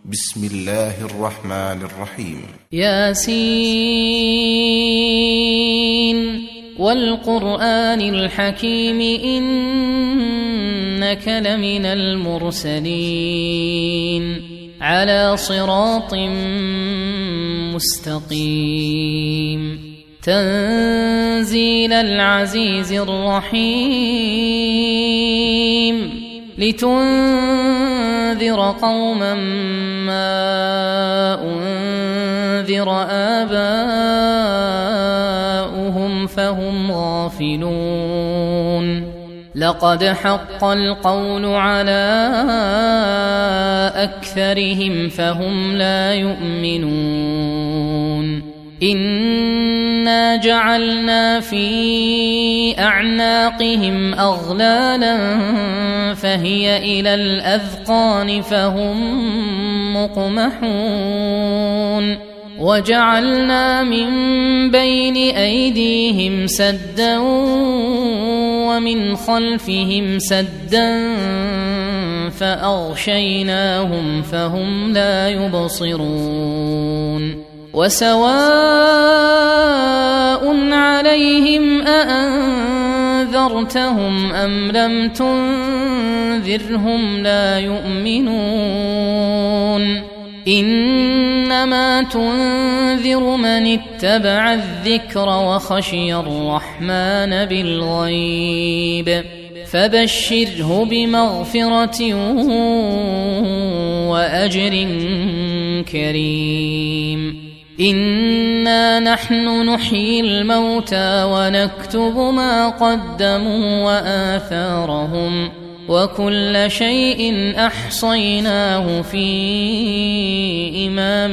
بسم الله الرحمن الرحيم. ياسين والقرآن الحكيم إنك لمن المرسلين على صراط مستقيم تنزيل العزيز الرحيم لتنذر قوما ما أنذر آباؤهم فهم غافلون لقد حق القول على أكثرهم فهم لا يؤمنون إنا جعلنا في أعناقهم أغلالا فهي إلى الأذقان فهم مقمحون وجعلنا من بين أيديهم سدا ومن خلفهم سدا فأغشيناهم فهم لا يبصرون وسواء عليهم أأنذرتهم أم لم تنذرهم لا يؤمنون إنما تنذر من اتبع الذكر وخشي الرحمن بالغيب فبشره بمغفرة وأجر كريم إنا نحن نحيي الموتى ونكتب ما قدموا وآثارهم وكل شيء أحصيناه في إمام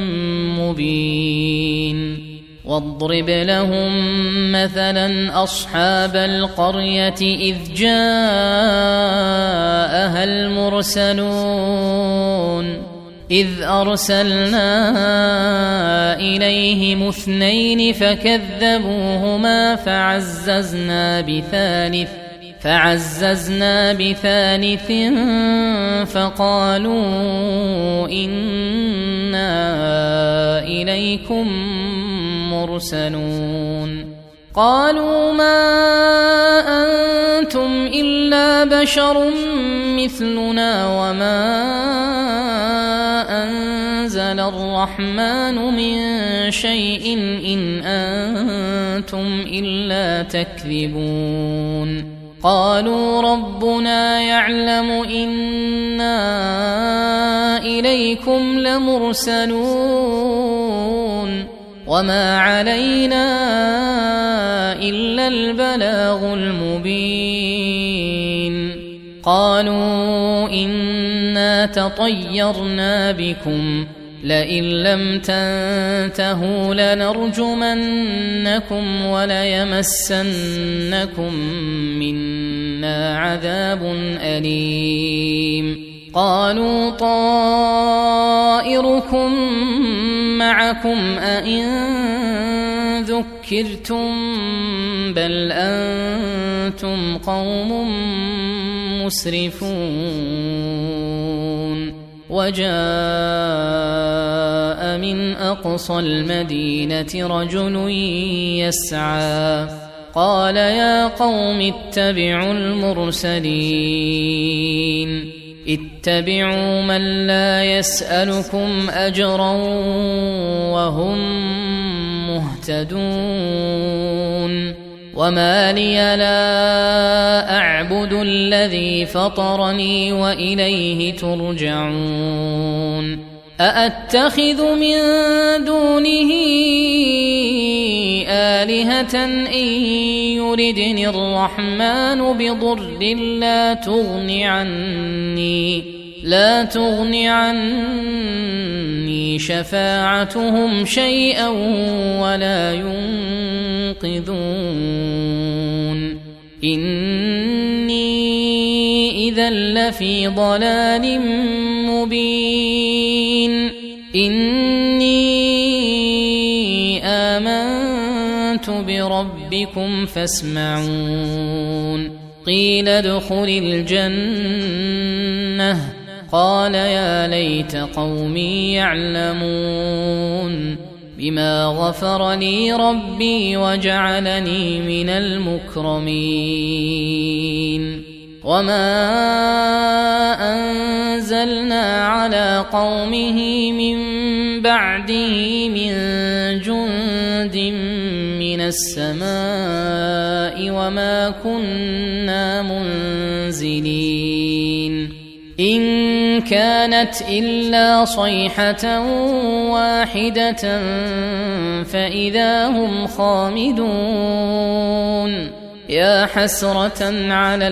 مبين واضرب لهم مثلا أصحاب القرية إذ جاءها المرسلون إذ أرسلنا إليهم 2 فكذبوهما فعززنا بثالث فقالوا إنا إليكم مرسلون قالوا ما أنتم إلا بشر مثلنا وما أنزل الرحمن من شيء إن أنتم إلا تكذبون قالوا ربنا يعلم إنا إليكم لمرسلون وما علينا إلا البلاغ المبين قالوا إنا تطيرنا بكم لئن لم تنتهوا لنرجمنكم وليمسنكم منا عذاب أليم قالوا طائركم معكم أئن ذكرتم بل أنتم قوم مسرفون وجاء من أقصى المدينة رجل يسعى قال يا قوم اتبعوا المرسلين اتبعوا من لا يسألكم أجرا وهم مهتدون وما لي لا أعبد الذي فطرني وإليه ترجعون أأتخذ من دونه آلهة إن يردني الرحمن بضر لا تغن عني شفاعتهم شيئا ولا ينقذون إني إذا لفي ضلال مبين إني آمنت بربكم فاسمعون قيل ادخل الجنة قال يا ليت قومي يعلمون بما غفر لي ربي وجعلني من المكرمين وما أنزلنا على قومه من بعده من جند من السماء وما كنا منزلين إن كانت إلا صيحة واحدة فإذا هم خامدون يا حسرة على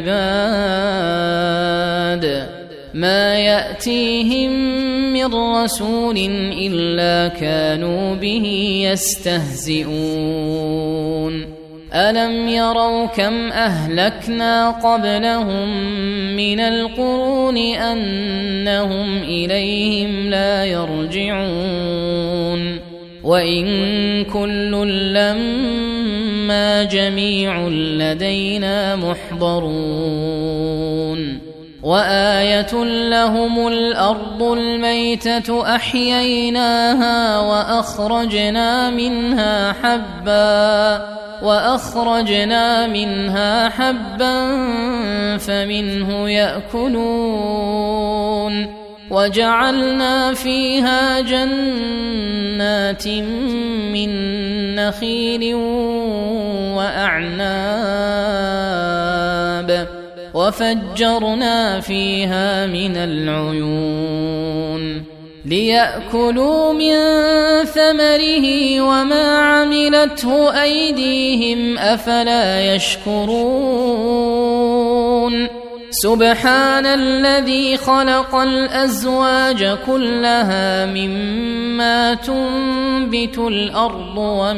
العباد ما يأتيهم من رسول إلا كانوا به يستهزئون ألم يروا كم أهلكنا قبلهم من القرون أنهم إليهم لا يرجعون وإن كل لما جميع لدينا محضرون وآية لهم الأرض الميتة أحييناها وأخرجنا منها حبا فمنه يأكلون وجعلنا فيها جنات من نخيل وأعناب وفجرنا فيها من العيون ليأكلوا من ثمره وما عملته أيديهم أفلا يشكرون سبحان الذي خلق الأزواج كلها مما تنبت الأرض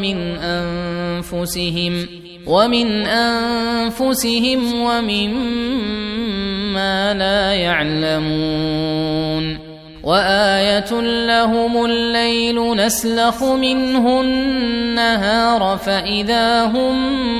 ومن أنفسهم ومما لا يعلمون وآية لهم الليل نسلخ منه النهار فإذا هم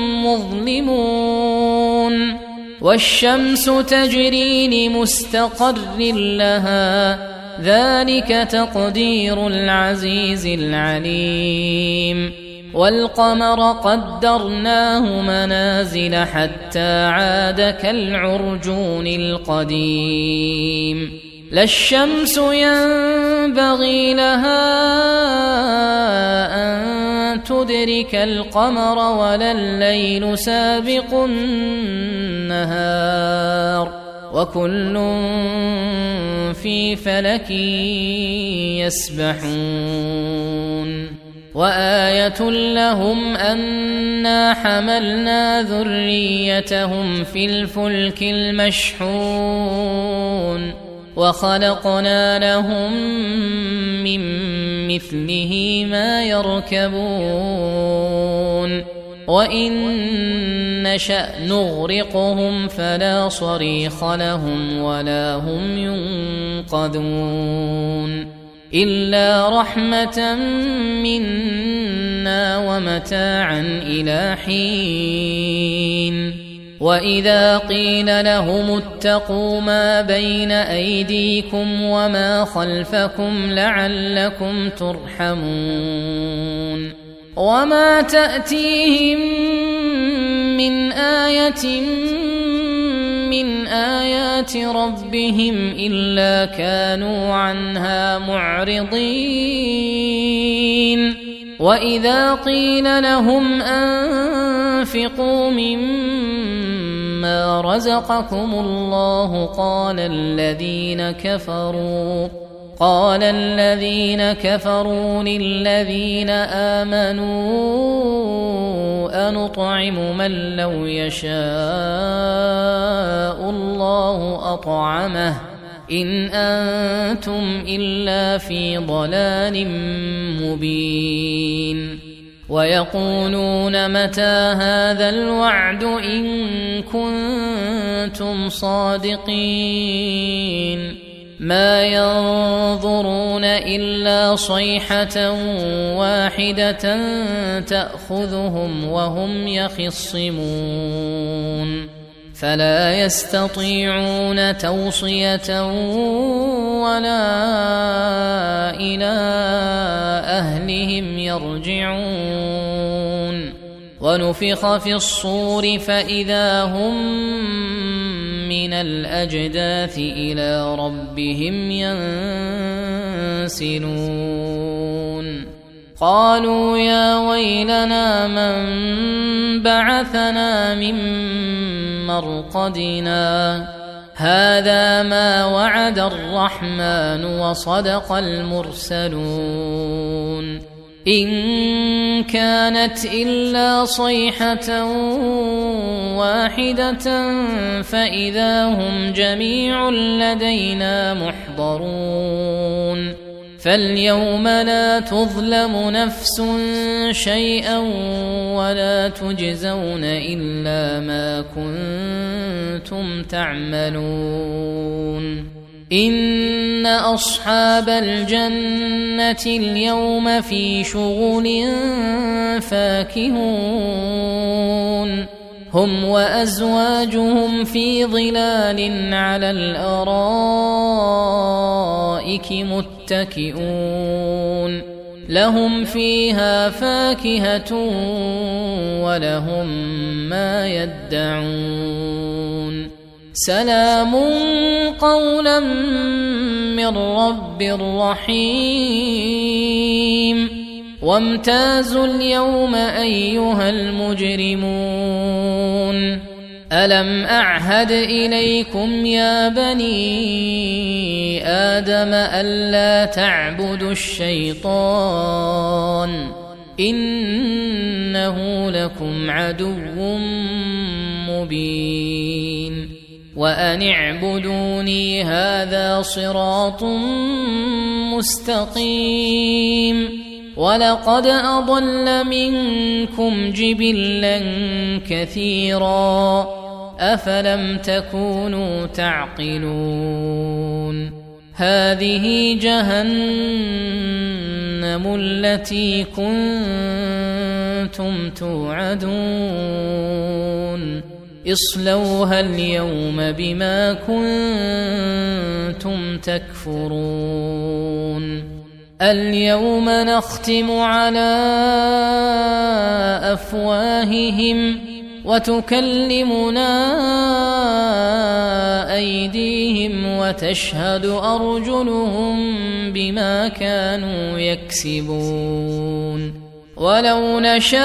مظلمون والشمس تجري لمستقر لها ذلك تقدير العزيز العليم والقمر قدرناه منازل حتى عاد كالعرجون القديم لا الشمس ينبغي لها أن تدرك القمر ولا الليل سابق النهار وكل في فلك يسبحون وآية لهم أنا حملنا ذريتهم في الفلك المشحون وخلقنا لهم من مثله ما يركبون وإن نشأ نغرقهم فلا صريخ لهم ولا هم ينقذون إلا رحمة منا ومتاعا إلى حين وإذا قيل لهم اتقوا ما بين أيديكم وما خلفكم لعلكم ترحمون وما تأتيهم من آية من آيات ربهم إلا كانوا عنها معرضين وإذا قيل لهم أنفقوا مما رزقكم الله قال الذين كفروا للذين آمنوا أنطعم من لو يشاء الله أطعمه إن أنتم إلا في ضلال مبين ويقولون متى هذا الوعد إن كنتم صادقين ما ينظرون إلا صيحة واحدة تأخذهم وهم يخصمون فلا يستطيعون توصية ولا إلى أهلهم يرجعون ونفخ في الصور فإذا هم من الأجداث إلى ربهم ينسلون قالوا يا ويلنا من بعثنا من مرقدنا هذا ما وعد الرحمن وصدق المرسلون إن كانت إلا صيحة واحدة فإذا هم جميع لدينا محضرون فاليوم لا تظلم نفس شيئا ولا تجزون إلا ما كنتم تعملون إن أصحاب الجنة اليوم في شغل فاكهون هم وأزواجهم في ظلال على الأرائك متكئون لهم فيها فاكهة ولهم ما يدعون سلام قولا من رب رحيم وامتازوا اليوم أيها المجرمون ألم أعهد إليكم يا بني آدم ألا تعبدوا الشيطان إنه لكم عدو مبين وأن اعبدوني هذا صراط مستقيم ولقد أضل منكم جبلا كثيرا أفلم تكونوا تعقلون هذه جهنم التي كنتم توعدون اصلوها اليوم بما كنتم تكفرون اليوم نختم على أفواههم وتكلمنا أيديهم وتشهد أرجلهم بما كانوا يكسبون ولو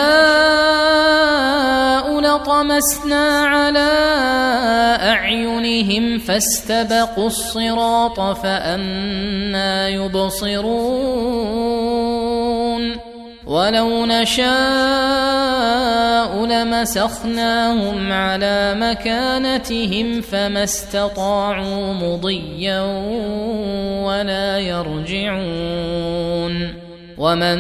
نشاء لطمسنا على أعينهم فاستبقوا الصراط فأنى يبصرون ولو نشاء لمسخناهم على مكانتهم فما استطاعوا مضيا ولا يرجعون ومن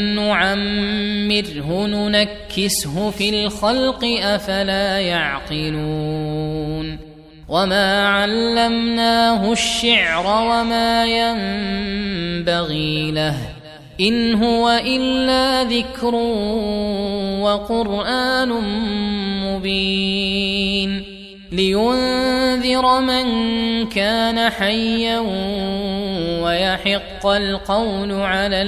نعمره ننكسه في الخلق أفلا يعقلون وما علمناه الشعر وما ينبغي له إن هو إلا ذكر وقرآن مبين لينذر من كان حيا ويحق القول على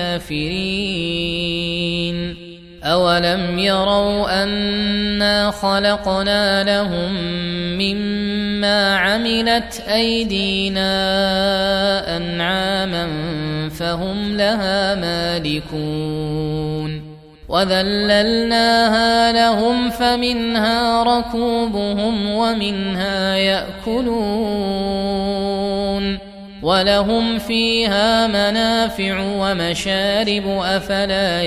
الكافرين أولم يروا أنا خلقنا لهم مما عملت أيدينا أنعاما فهم لها مالكون وذللناها لهم فمنها ركوبهم ومنها يأكلون ولهم فيها منافع ومشارب أفلا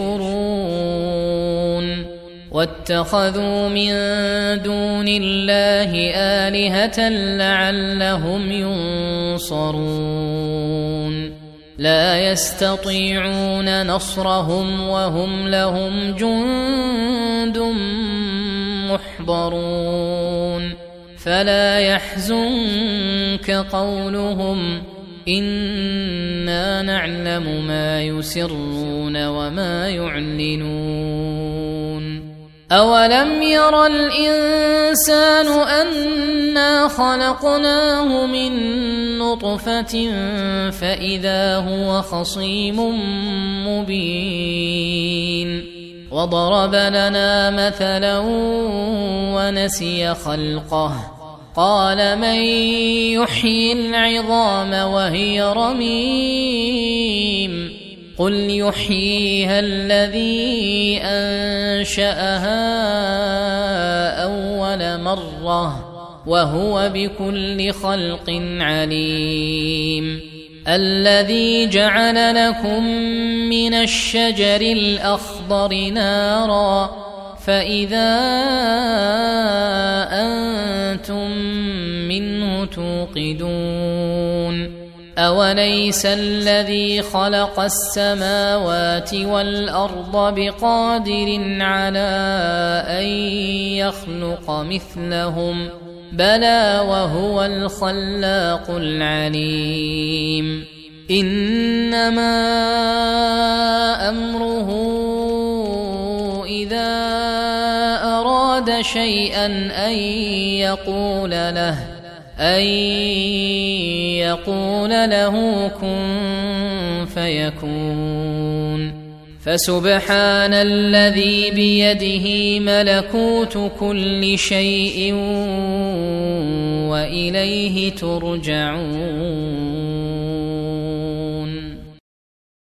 يشكرون واتخذوا من دون الله آلهة لعلهم ينصرون لا يستطيعون نصرهم وهم لهم جند محضرون فلا يحزنك قولهم إنا نعلم ما يسرون وما يعلنون أولم ير الإنسان أنا خلقناه من نطفة فإذا هو خصيم مبين وضرب لنا مثلا ونسي خلقه قال من يحيي العظام وهي رميم قل يحييها الذي أنشأها أول مرة وهو بكل خلق عليم الذي جعل لكم من الشجر الأخضر نارا فإذا أنتم منه توقدون أوليس الذي خلق السماوات والأرض بقادر على أن يخلق مثلهم بلى وهو الخلاق العليم إنما أمره إذا أراد شيئا أن يقول له كن فيكون فسبحان الذي بيده ملكوت كل شيء وإليه ترجعون